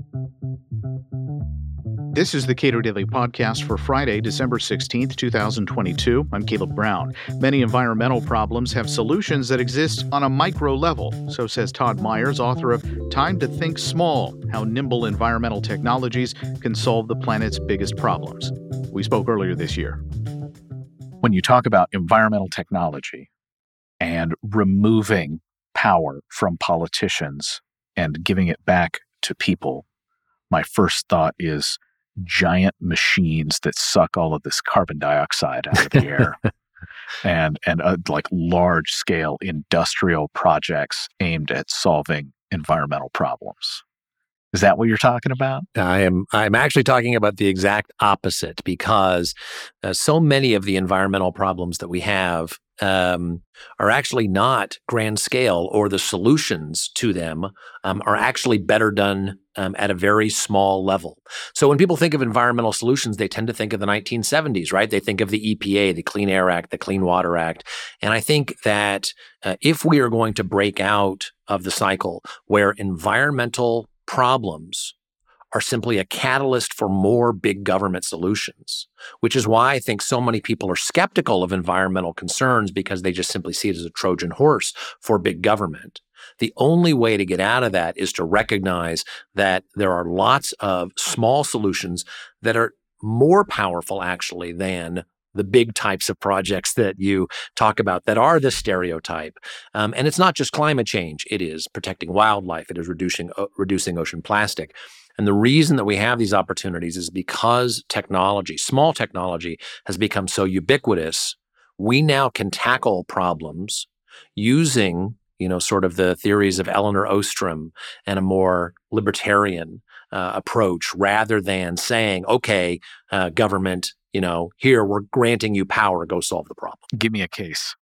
This is the Cato Daily Podcast for Friday, December 16th, 2022. I'm Caleb Brown. Many environmental problems have solutions that exist on a micro level, so says Todd Myers, author of Time to Think Small: How Nimble Environmental Technologies Can Solve the Planet's Biggest Problems. We spoke earlier this year. When you talk about environmental technology and removing power from politicians and giving it back to people, my first thought is giant machines that suck all of this carbon dioxide out of the air and like large scale industrial projects aimed at solving environmental problems. Is that what you're talking about? I'm actually talking about the exact opposite, because so many of the environmental problems that we have are actually not grand scale, or the solutions to them are actually better done at a very small level. So when people think of environmental solutions, they tend to think of the 1970s, right? They think of the EPA, the Clean Air Act, the Clean Water Act. And I think that if we are going to break out of the cycle where environmental problems are simply a catalyst for more big government solutions, which is why I think so many people are skeptical of environmental concerns, because they just simply see it as a Trojan horse for big government. The only way to get out of that is to recognize that there are lots of small solutions that are more powerful, actually, than the big types of projects that you talk about that are the stereotype. And it's not just climate change. It is protecting wildlife. It is reducing ocean plastic. And the reason that we have these opportunities is because technology, small technology, has become so ubiquitous. We now can tackle problems using, sort of the theories of Elinor Ostrom and a more libertarian approach, rather than saying, okay, government, here, we're granting you power, go solve the problem. Give me a case.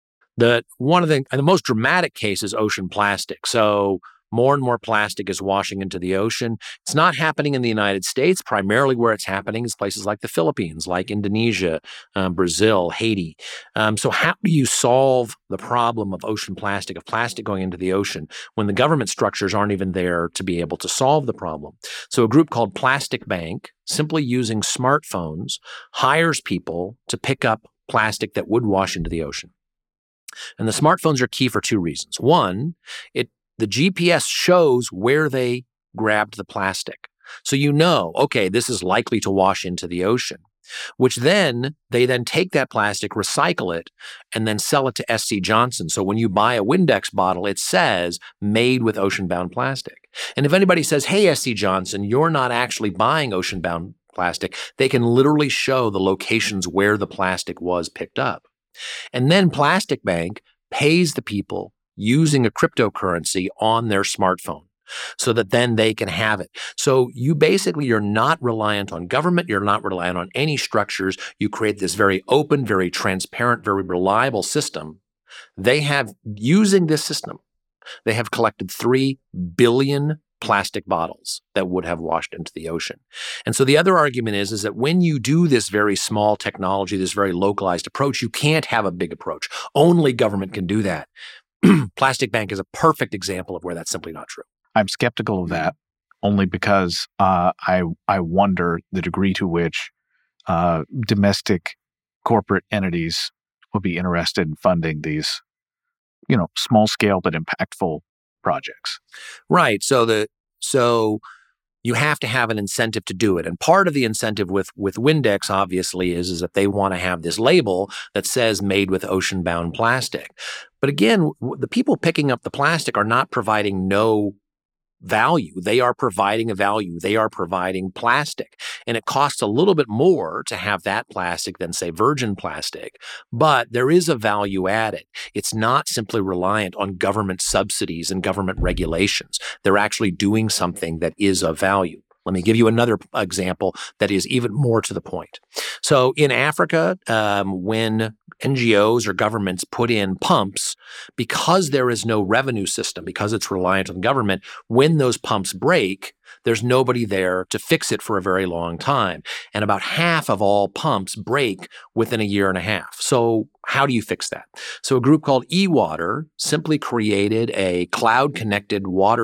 One of the most dramatic case is ocean plastic. So more and more plastic is washing into the ocean. It's not happening in the United States. Primarily where it's happening is places like the Philippines, like Indonesia, Brazil, Haiti. So how do you solve the problem of ocean plastic, of plastic going into the ocean, when the government structures aren't even there to be able to solve the problem? So a group called Plastic Bank, simply using smartphones, hires people to pick up plastic that would wash into the ocean. And the smartphones are key for two reasons. One, the GPS shows where they grabbed the plastic. So okay, this is likely to wash into the ocean, which they then take that plastic, recycle it, and then sell it to SC Johnson. So when you buy a Windex bottle, it says made with ocean-bound plastic. And if anybody says, hey, SC Johnson, you're not actually buying ocean-bound plastic, they can literally show the locations where the plastic was picked up. And then Plastic Bank pays the people using a cryptocurrency on their smartphone, so that then they can have it. So you're not reliant on government. You're not reliant on any structures. You create this very open, very transparent, very reliable system. Using this system, they have collected 3 billion plastic bottles that would have washed into the ocean. And so the other argument is that when you do this very small technology, this very localized approach, you can't have a big approach. Only government can do that. Plastic Bank is a perfect example of where that's simply not true. I'm skeptical of that, only because I wonder the degree to which domestic corporate entities will be interested in funding these, small scale but impactful projects. Right. So you have to have an incentive to do it. And part of the incentive with Windex, obviously, is that they want to have this label that says made with ocean-bound plastic. But again, the people picking up the plastic are not providing no value. They are providing a value. They are providing plastic. And it costs a little bit more to have that plastic than, say, virgin plastic. But there is a value added. It's not simply reliant on government subsidies and government regulations. They're actually doing something that is of value. Let me give you another example that is even more to the point. So in Africa, when NGOs or governments put in pumps, because there is no revenue system, because it's reliant on government, when those pumps break, there's nobody there to fix it for a very long time. And about half of all pumps break within a year and a half. So how do you fix that? So a group called eWater simply created a cloud-connected water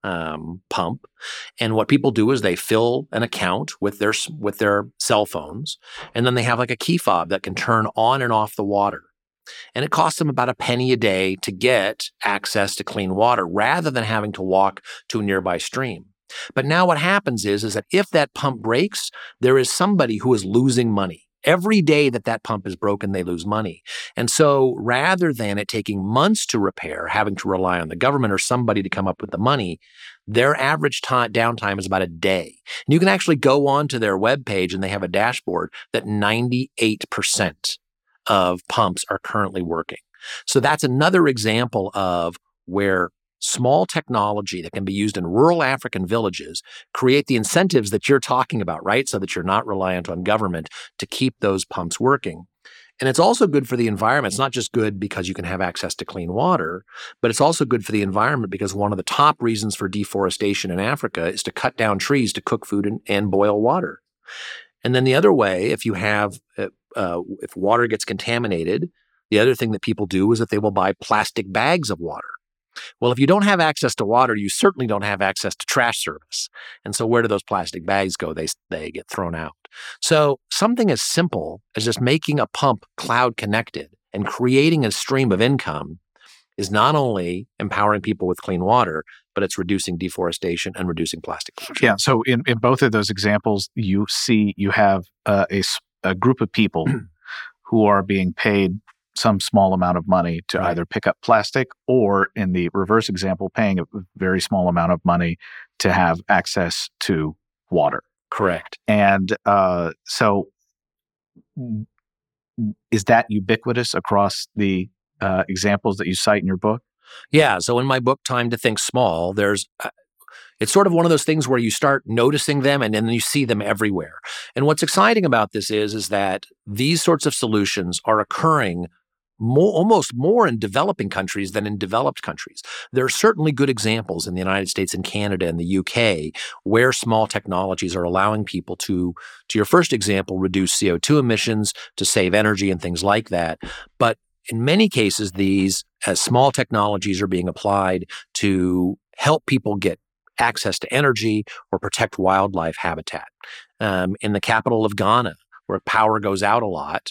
pump. And what people do is they fill an account with their cell phones, and then they have like a key fob that can turn on and off the water. And it costs them about a penny a day to get access to clean water rather than having to walk to a nearby stream. But now what happens is that if that pump breaks, there is somebody who is losing money. Every day that pump is broken, they lose money. And so rather than it taking months to repair, having to rely on the government or somebody to come up with the money, their average downtime is about a day. And you can actually go onto their webpage and they have a dashboard that 98% of pumps are currently working. So that's another example of where small technology that can be used in rural African villages create the incentives that you're talking about, right? So that you're not reliant on government to keep those pumps working. And it's also good for the environment. It's not just good because you can have access to clean water, but it's also good for the environment because one of the top reasons for deforestation in Africa is to cut down trees to cook food and boil water. And then the other way, if water gets contaminated, the other thing that people do is that they will buy plastic bags of water. Well, if you don't have access to water, you certainly don't have access to trash service. And so where do those plastic bags go? They get thrown out. So something as simple as just making a pump cloud connected and creating a stream of income is not only empowering people with clean water, but it's reducing deforestation and reducing plastic pollution. Yeah. So in both of those examples, you have a group of people who are being paid some small amount of money to either pick up plastic or, in the reverse example, paying a very small amount of money to have access to water. Correct. And so is that ubiquitous across the examples that you cite in your book? Yeah. So in my book, Time to Think Small, it's sort of one of those things where you start noticing them and then you see them everywhere. And what's exciting about this is that these sorts of solutions are occurring almost more in developing countries than in developed countries. There are certainly good examples in the United States and Canada and the UK where small technologies are allowing people to your first example, reduce CO2 emissions, to save energy and things like that. But in many cases, these as small technologies are being applied to help people get access to energy or protect wildlife habitat. In the capital of Ghana, where power goes out a lot,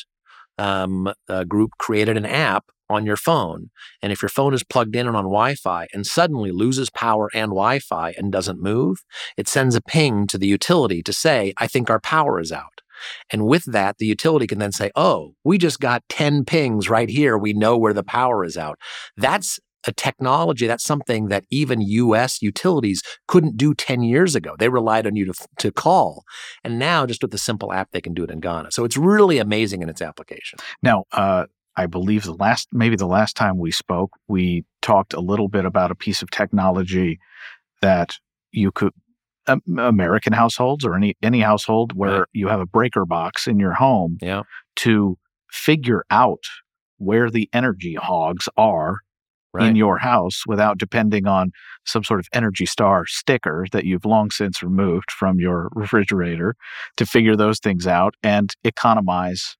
a group created an app on your phone. And if your phone is plugged in and on Wi-Fi and suddenly loses power and Wi-Fi and doesn't move, it sends a ping to the utility to say, I think our power is out. And with that, the utility can then say, oh, we just got 10 pings right here. We know where the power is out. That's a technology, that's something that even U.S. utilities couldn't do 10 years ago. They relied on you to call. And now, just with a simple app, they can do it in Ghana. So it's really amazing in its application. Now, I believe the last time we spoke, we talked a little bit about a piece of technology that you could, American households or any household where you have a breaker box in your home to figure out where the energy hogs are in your house without depending on some sort of Energy Star sticker that you've long since removed from your refrigerator, to figure those things out and economize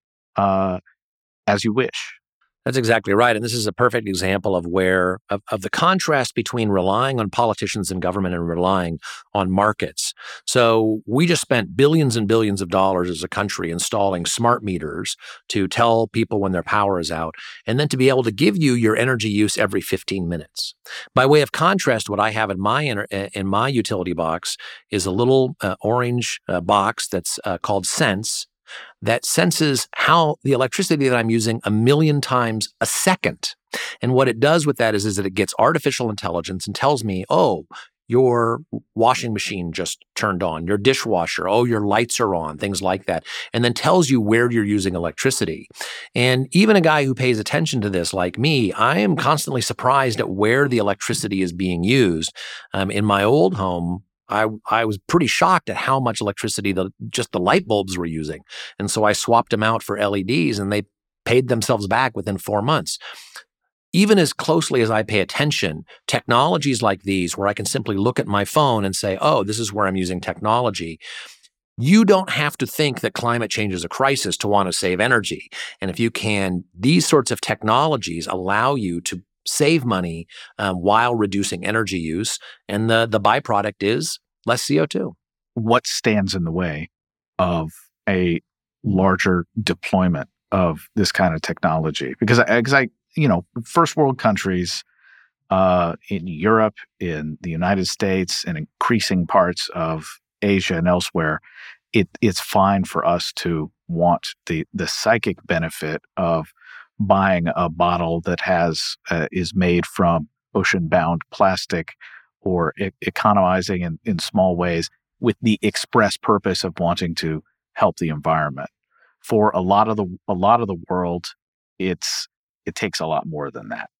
as you wish. That's exactly right. And this is a perfect example of the contrast between relying on politicians and government and relying on markets. So we just spent billions and billions of dollars as a country installing smart meters to tell people when their power is out, and then to be able to give you your energy use every 15 minutes. By way of contrast, what I have in my utility box is a little orange box that's called Sense, that senses how the electricity that I'm using 1 million times a second. And what it does with that is that it gets artificial intelligence and tells me, oh, your washing machine just turned on, your dishwasher, oh, your lights are on, things like that, and then tells you where you're using electricity. And even a guy who pays attention to this, like me, I am constantly surprised at where the electricity is being used. In my old home, I was pretty shocked at how much electricity just the light bulbs were using. And so I swapped them out for LEDs and they paid themselves back within 4 months. Even as closely as I pay attention, technologies like these, where I can simply look at my phone and say, oh, this is where I'm using technology. You don't have to think that climate change is a crisis to want to save energy. And if you can, these sorts of technologies allow you to save money while reducing energy use. And the byproduct is less CO2. What stands in the way of a larger deployment of this kind of technology? Because first world countries in Europe, in the United States, and increasing parts of Asia and elsewhere, it's fine for us to want the psychic benefit of buying a bottle that is made from ocean-bound plastic, or economizing in small ways with the express purpose of wanting to help the environment. For a lot of the world, it takes a lot more than that.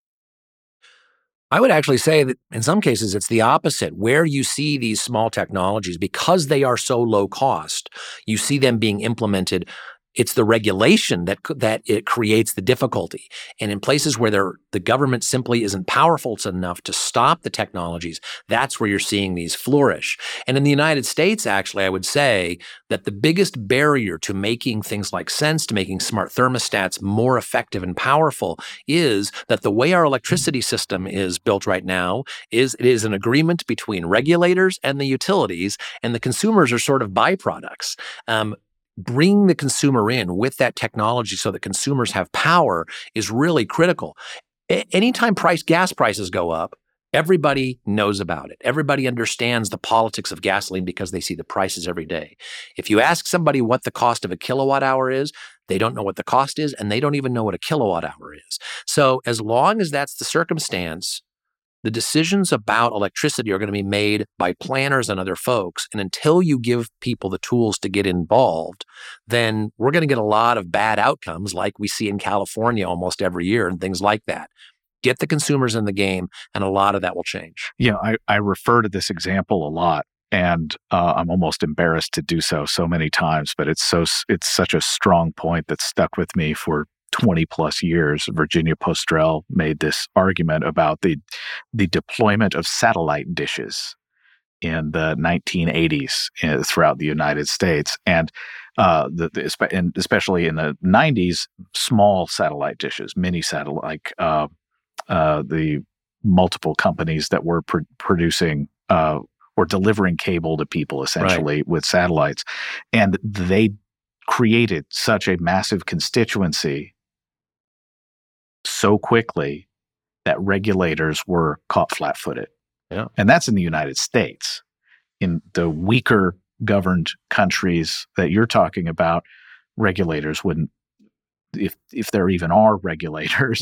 I would actually say that in some cases it's the opposite. Where you see these small technologies, because they are so low cost, you see them being implemented. It's the regulation that it creates the difficulty. And in places where the government simply isn't powerful enough to stop the technologies, that's where you're seeing these flourish. And in the United States, actually, I would say that the biggest barrier to making things like sense, to making smart thermostats more effective and powerful, is that the way our electricity system is built right now is it is an agreement between regulators and the utilities, and the consumers are sort of byproducts. Bring the consumer in with that technology so that consumers have power is really critical. Anytime gas prices go up, everybody knows about it. Everybody understands the politics of gasoline because they see the prices every day. If you ask somebody what the cost of a kilowatt hour is, they don't know what the cost is, and they don't even know what a kilowatt hour is. So as long as that's the circumstance, the decisions about electricity are going to be made by planners and other folks. And until you give people the tools to get involved, then we're going to get a lot of bad outcomes like we see in California almost every year and things like that. Get the consumers in the game, and a lot of that will change. Yeah, I refer to this example a lot, and I'm almost embarrassed to do so many times, but it's such a strong point that stuck with me for 20 plus years. Virginia Postrel made this argument about the deployment of satellite dishes in the 1980s throughout the United States, and especially in the 90s, small satellite dishes, mini satellite, the multiple companies that were producing or delivering cable to people essentially with satellites, and they created such a massive constituency so quickly that regulators were caught flat-footed. Yeah. And that's in the United States. In the weaker governed countries that you're talking about, regulators wouldn't, if there even are regulators,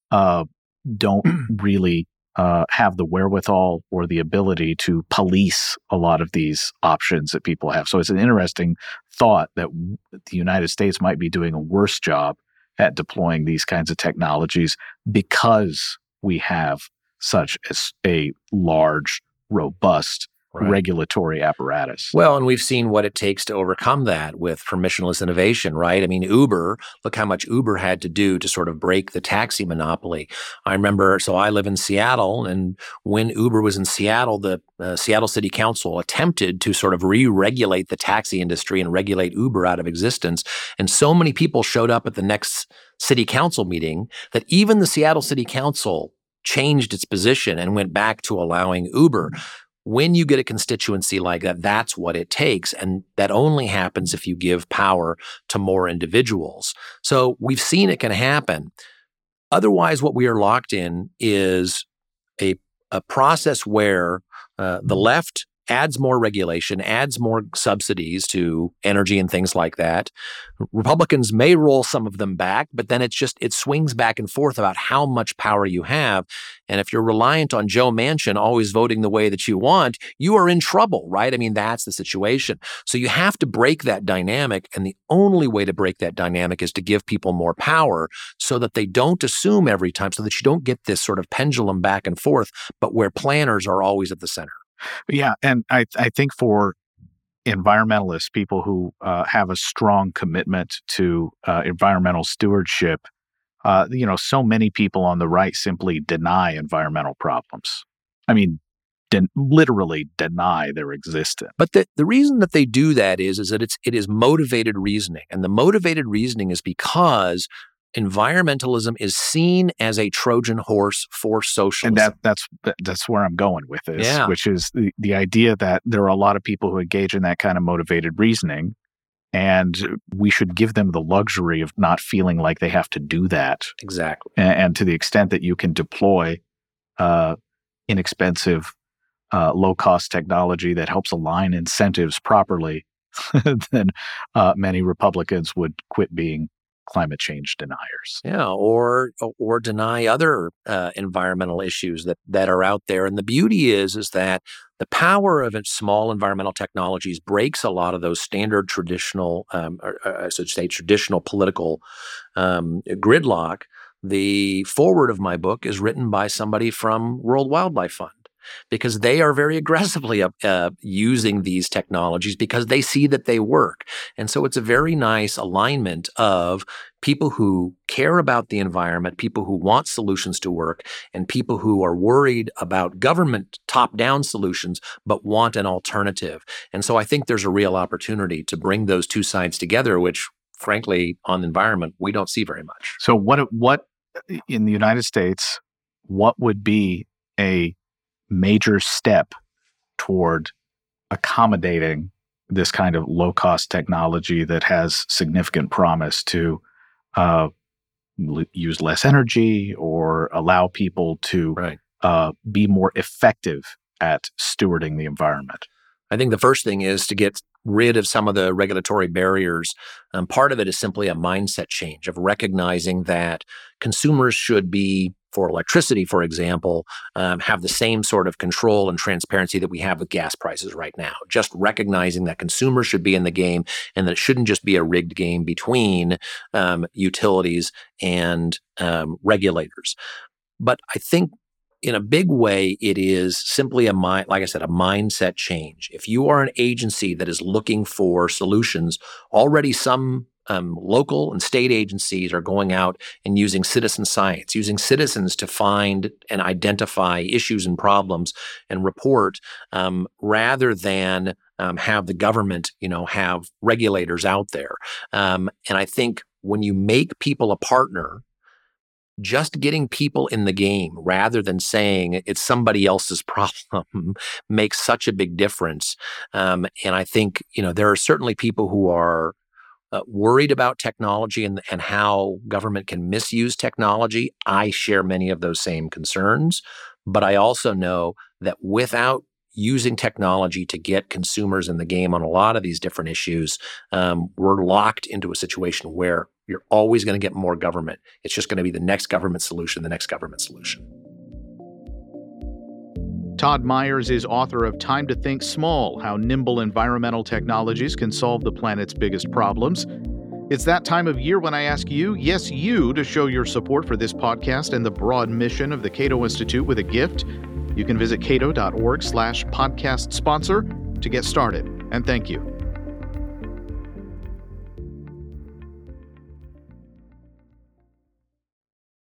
don't really have the wherewithal or the ability to police a lot of these options that people have. So it's an interesting thought that the United States might be doing a worse job at deploying these kinds of technologies because we have such a large, robust regulatory apparatus. Well, and we've seen what it takes to overcome that with permissionless innovation, right? I mean, Uber, look how much Uber had to do to sort of break the taxi monopoly. I remember, so I live in Seattle, and when Uber was in Seattle, the Seattle City Council attempted to sort of re-regulate the taxi industry and regulate Uber out of existence. And so many people showed up at the next city council meeting that even the Seattle City Council changed its position and went back to allowing Uber. When you get a constituency like that, that's what it takes. And that only happens if you give power to more individuals. So we've seen it can happen. Otherwise, what we are locked in is a process where the left adds more regulation, adds more subsidies to energy and things like that. Republicans may roll some of them back, but then it swings back and forth about how much power you have. And if you're reliant on Joe Manchin always voting the way that you want, you are in trouble, right? I mean, that's the situation. So you have to break that dynamic. And the only way to break that dynamic is to give people more power so that they don't assume every time, so that you don't get this sort of pendulum back and forth, but where planners are always at the center. Yeah, and I think for environmentalists, people who have a strong commitment to environmental stewardship, so many people on the right simply deny environmental problems. I mean, literally deny their existence. But the reason that they do that is that it is motivated reasoning. And the motivated reasoning is because environmentalism is seen as a Trojan horse for socialism. And that's where I'm going with this, Yeah. which is the idea that there are a lot of people who engage in that kind of motivated reasoning, and we should give them the luxury of not feeling like they have to do that. Exactly. And to the extent that you can deploy inexpensive, low-cost technology that helps align incentives properly, then many Republicans would quit being climate change deniers. Yeah, or deny other environmental issues that are out there. And the beauty is that the power of small environmental technologies breaks a lot of those standard traditional, I should say, traditional political gridlock. The foreword of my book is written by somebody from World Wildlife Fund, because they are very aggressively using these technologies because they see that they work. And so it's a very nice alignment of people who care about the environment, people who want solutions to work, and people who are worried about government top-down solutions but want an alternative. And so I think there's a real opportunity to bring those two sides together, which, frankly, on the environment, we don't see very much. So what in the United States, what would be a major step toward accommodating this kind of low-cost technology that has significant promise to use less energy or allow people to be more effective at stewarding the environment? I think the first thing is to get rid of some of the regulatory barriers. Part of it is simply a mindset change of recognizing that consumers should be, for electricity, for example, have the same sort of control and transparency that we have with gas prices right now. Just recognizing that consumers should be in the game and that it shouldn't just be a rigged game between utilities and regulators. But I think in a big way, it is simply like I said, a mindset change. If you are an agency that is looking for solutions, already some local and state agencies are going out and using citizen science, using citizens to find and identify issues and problems and report, rather than have the government, have regulators out there. And I think when you make people a partner, just getting people in the game rather than saying it's somebody else's problem makes such a big difference. And I think, there are certainly people who are worried about technology and how government can misuse technology. I share many of those same concerns, but I also know that without using technology to get consumers in the game on a lot of these different issues, we're locked into a situation where you're always going to get more government. It's just going to be the next government solution. Todd Myers is author of Time to Think Small: How Nimble Environmental Technologies Can Solve the Planet's Biggest Problems. It's that time of year when I ask you, yes, you, to show your support for this podcast and the broad mission of the Cato Institute with a gift. You can visit cato.org/podcast sponsor to get started. And thank you.